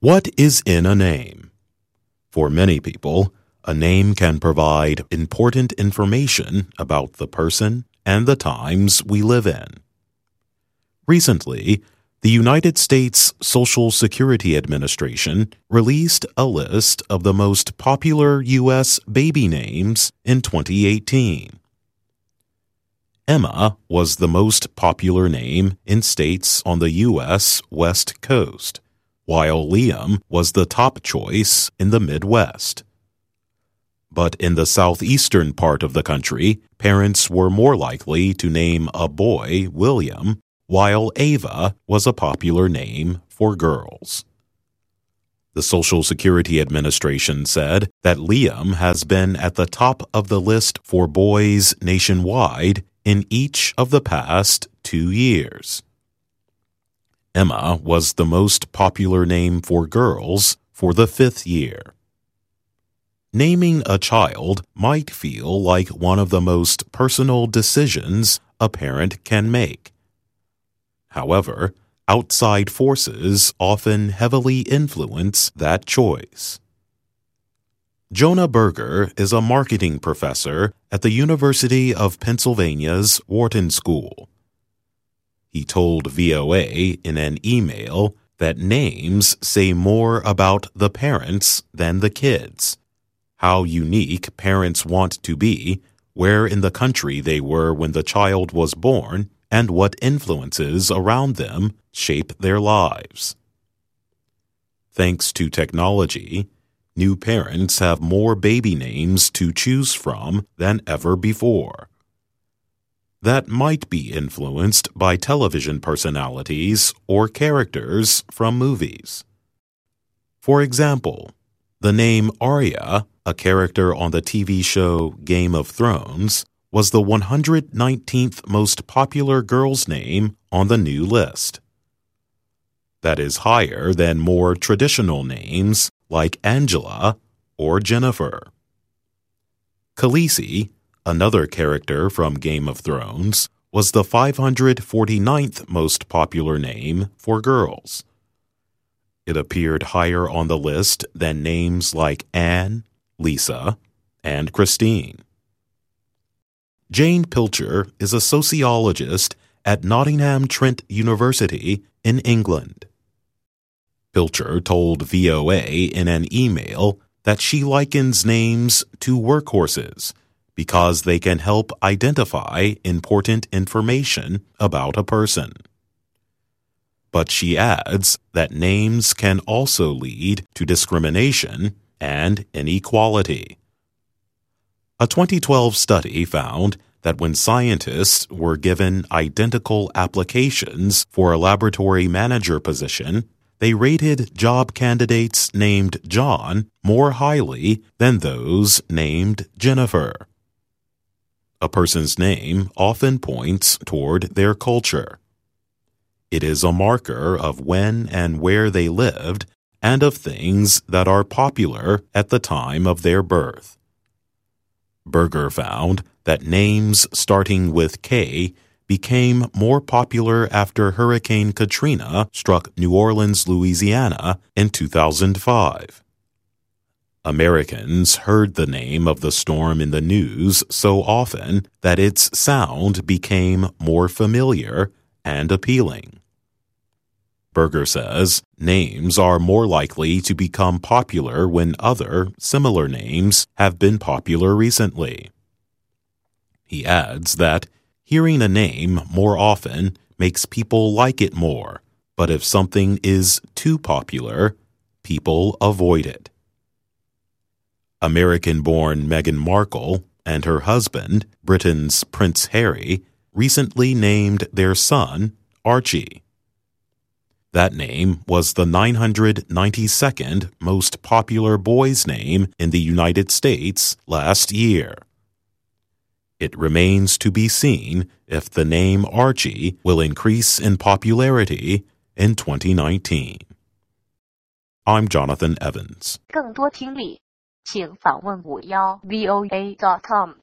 What is in a name? For many people, a name can provide important information about the person and the times we live in. Recently, the United States Social Security Administration released a list of the most popular U.S. baby names in 2018. Emma was the most popular name in states on the U.S. West Coast, while Liam was the top choice in the Midwest. But in the southeastern part of the country, parents were more likely to name a boy William, while Ava was a popular name for girls. The Social Security Administration said that Liam has been at the top of the list for boys nationwide in each of the past 2 years. Emma was the most popular name for girls for the 5th year. Naming a child might feel like one of the most personal decisions a parent can make. However, outside forces often heavily influence that choice. Jonah Berger is a marketing professor at the University of Pennsylvania's Wharton School. He told VOA in an email that names say more about the parents than the kids, how unique parents want to be, where in the country they were when the child was born, and what influences around them shape their lives. Thanks to technology, new parents have more baby names to choose from than ever before. That might be influenced by television personalities or characters from movies. For example, the name Arya, a character on the TV show Game of Thrones, was the 119th most popular girl's name on the new list. That is higher than more traditional names like Angela or Jennifer. Khaleesi, another character from Game of Thrones, was the 549th most popular name for girls. It appeared higher on the list than names like Anne, Lisa, and Christine. Jane Pilcher is a sociologist at Nottingham Trent University in England. Pilcher told VOA in an email that she likens names to workhorses because they can help identify important information about a person. But she adds that names can also lead to discrimination and inequality. A 2012 study found that when scientists were given identical applications for a laboratory manager position, they rated job candidates named John more highly than those named Jennifer. A person's name often points toward their culture. It is a marker of when and where they lived and of things that are popular at the time of their birth. Berger found that names starting with K became more popular after Hurricane Katrina struck New Orleans, Louisiana in 2005. Americans heard the name of the storm in the news so often that its sound became more familiar and appealing. Berger says names are more likely to become popular when other, similar names have been popular recently. He adds that hearing a name more often makes people like it more, but if something is too popular, people avoid it. American-born Meghan Markle and her husband, Britain's Prince Harry, recently named their son Archie. That name was the 992nd most popular boy's name in the United States last year. It remains to be seen if the name Archie will increase in popularity in 2019. I'm Jonathan Evans. 更多听力，请访问51voa.com。